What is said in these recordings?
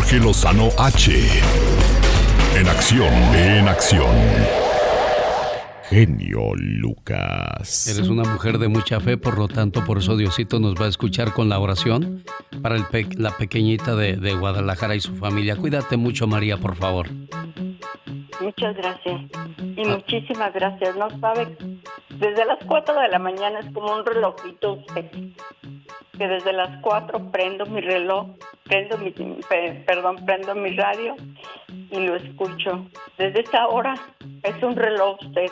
Jorge Lozano H. En acción, en acción. Genio Lucas. Eres una mujer de mucha fe, por lo tanto, por eso Diosito nos va a escuchar con la oración para la pequeñita de Guadalajara y su familia. Cuídate mucho, María, por favor. Muchas gracias. Y muchísimas gracias. No sabe, desde las 4 de la mañana es como un relojito usted. Que desde las 4 prendo mi reloj, prendo mi radio y lo escucho. Desde esa hora es un reloj usted.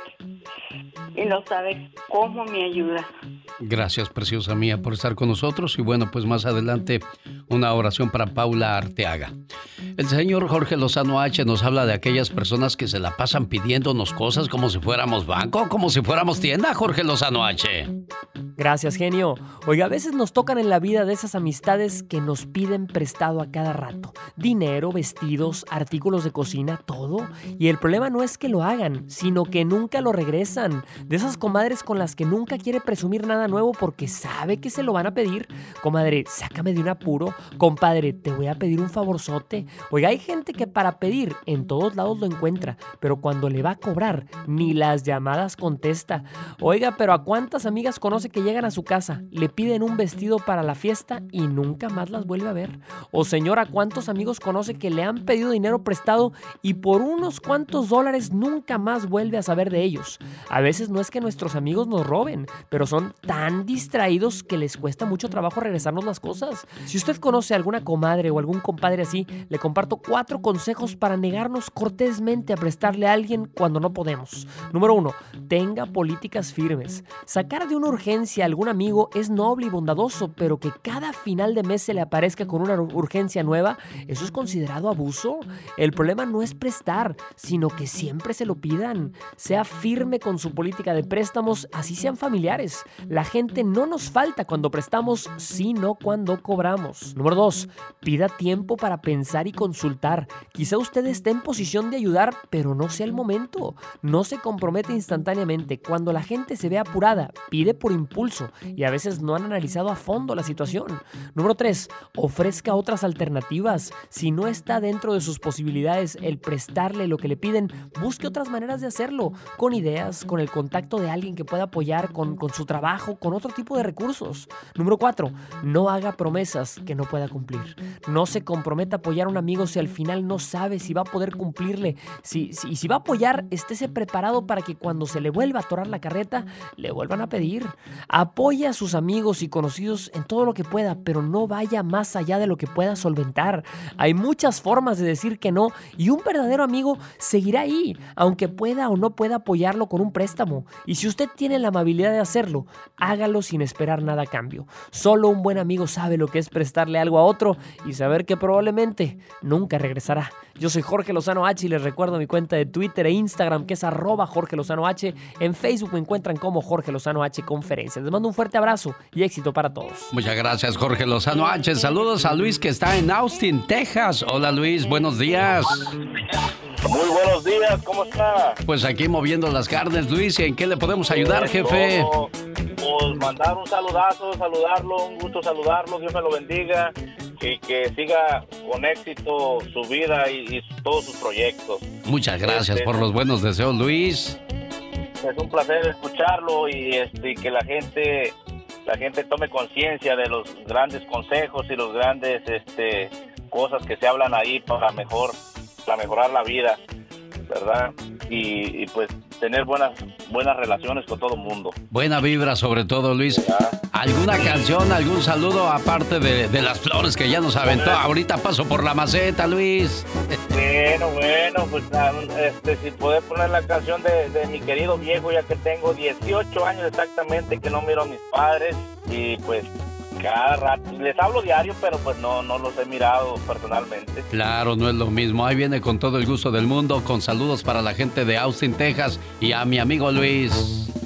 Y no sabe cómo me ayuda. Gracias, preciosa mía, por estar con nosotros. Y bueno, pues más adelante una oración para Paula Arteaga. El señor Jorge Lozano H. nos habla de aquellas personas que se la pasan pidiéndonos cosas como si fuéramos banco, como si fuéramos tienda, Jorge Lozano H. Gracias, genio. Oiga, a veces nos tocan en la vida de esas amistades que nos piden prestado a cada rato. Dinero, vestidos, artículos de cocina, todo. Y el problema no es que lo hagan, sino que nunca lo regresan. De esas comadres con las que nunca quiere presumir nada nuevo porque sabe que se lo van a pedir. Comadre, sácame de un apuro. Compadre, te voy a pedir un favorzote. Oiga, hay gente que para pedir en todos lados lo encuentra, pero cuando le va a cobrar, ni las llamadas contesta. Oiga, pero ¿a cuántas amigas conoce que llegan a su casa, le piden un vestido para la fiesta y nunca más las vuelve a ver? O señora, ¿cuántos amigos conoce que le han pedido dinero prestado y por unos cuantos dólares nunca más vuelve a saber de ellos? A veces no es que nuestros amigos nos roben, pero son tan distraídos que les cuesta mucho trabajo regresarnos las cosas. Si usted conoce a alguna comadre o algún compadre así, le comparto 4 consejos para negarnos cortésmente a prestarle a alguien cuando no podemos. Número 1, tenga políticas firmes. Sacar de una urgencia a algún amigo es noble y bondadoso, pero que cada final de mes se le aparezca con una urgencia nueva, ¿eso es considerado abuso? El problema no es prestar, sino que siempre se lo pidan. Sea firme con su política de préstamos, así sean familiares. La gente no nos falta cuando prestamos, sino cuando cobramos. Número 2, pida tiempo para pensar y consultar. Quizá usted esté en posición de ayudar, pero no sea el momento. No se compromete instantáneamente. Cuando la gente se ve apurada, pide por impulso y a veces no han analizado a fondo la situación. Número 3, ofrezca otras alternativas. Si no está dentro de sus posibilidades el prestarle lo que le piden, busque otras maneras de hacerlo, con ideas, con el contacto de alguien que pueda apoyar con su trabajo, con otro tipo de recursos. Número 4, no haga promesas que no pueda cumplir. No se comprometa a apoyar a un amigo si al final no sabe si va a poder cumplirle. Si va a apoyar, estése preparado para que cuando se le vuelva a atorar la carreta, le vuelvan a pedir. Apoya a sus amigos y conocidos en todo lo que pueda, pero no vaya más allá de lo que pueda solventar. Hay muchas formas de decir que no y un verdadero amigo seguirá ahí, aunque pueda o no pueda apoyarlo con un préstamo. Y si usted tiene la amabilidad de hacerlo, hágalo sin esperar nada a cambio. Solo un buen amigo sabe lo que es prestarle algo a otro y saber que probablemente nunca regresará. Yo soy Jorge Lozano H y les recuerdo mi cuenta de Twitter e Instagram, que es @Jorge Lozano H. En Facebook me encuentran como Jorge Lozano H Conferencias. Les mando un fuerte abrazo y éxito para todos. Muchas gracias, Jorge Lozano H. Saludos a Luis, que está en Austin, Texas. Hola, Luis, buenos días. Muy buenos días, ¿cómo está? Pues aquí moviendo las carnes, Luis. ¿En qué le podemos ayudar, jefe? Pues mandar un saludazo, saludarlo, un gusto saludarlo, Dios me lo bendiga y que siga con éxito su vida y todos sus proyectos. Muchas gracias por los buenos deseos, Luis. Es un placer escucharlo y que la gente tome conciencia de los grandes consejos y los grandes cosas que se hablan ahí para mejorar la vida, ¿verdad? Y pues tener buenas relaciones con todo el mundo. Buena vibra sobre todo, Luis. ¿Alguna canción, algún saludo aparte de las flores que ya nos aventó? Ahorita paso por la maceta, Luis. Bueno, pues si puedes poner la canción de mi querido viejo, ya que tengo 18 años exactamente que no miro a mis padres y pues cada rato les hablo diario, pero pues no los he mirado personalmente. Claro, no es lo mismo. Ahí viene con todo el gusto del mundo, con saludos para la gente de Austin, Texas y a mi amigo Luis.